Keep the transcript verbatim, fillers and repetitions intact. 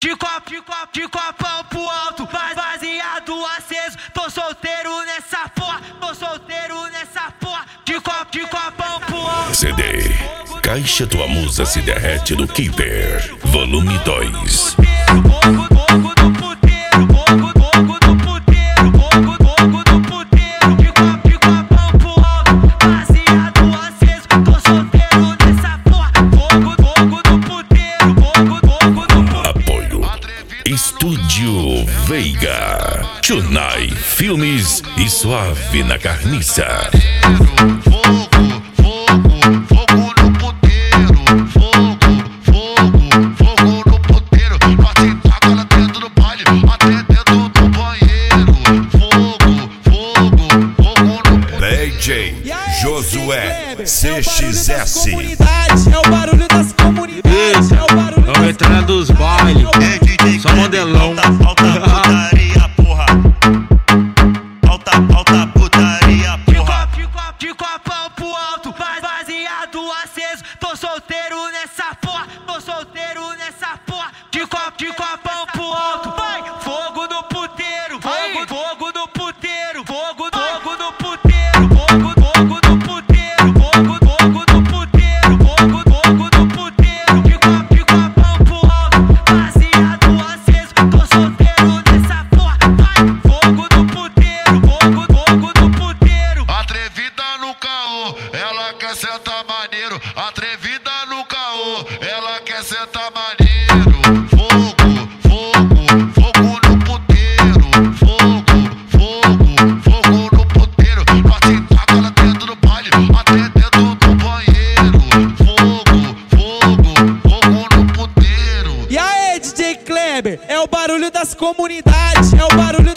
De copo, de copo, de copão pro alto, baseado aceso. Tô solteiro nessa porra, tô solteiro nessa porra. De copo, de copão pro alto. C D Caixa Tua Musa Se Derrete do Keeper, volume dois. Estúdio Veiga, Chunai Filmes e Suave na Carniça. Fogo, fogo, fogo no puteiro. Fogo, fogo, fogo no puteiro. Bate taca lá dentro do baile, até dentro do banheiro. Fogo, fogo, fogo no puteiro. D J Josué C X S. É o barulho das comunidades. É o barulho das comunidades. Entrando dos bailes. Só modelão. Alta, alta putaria, porra. Alta, alta putaria, porra. De copo, de copão pro alto, baseado aceso. Tô solteiro nessa porra, tô solteiro nessa porra. De copo, de copão pro alto, vai. Fogo no puteiro, fogo, fogo no puteiro, fogo, fogo no puteiro, fogo, fogo no puteiro, fogo, fogo no puteiro, fogo, fogo no puteiro. De copo, de copão pro alto, baseado aceso. Tô solteiro nessa porra, vai. Fogo no puteiro, fogo, fogo no puteiro. Atrevida no caô, ela quer sentar maneiro. Atrevida no caô, ela quer sentar maneiro. Fogo, fogo, fogo no puteiro. Fogo, fogo, fogo no puteiro. Bate taca lá dentro do baile, até dentro do banheiro. Fogo, fogo, fogo no puteiro. E aí, D J Kleber? É o barulho das comunidades. É o barulho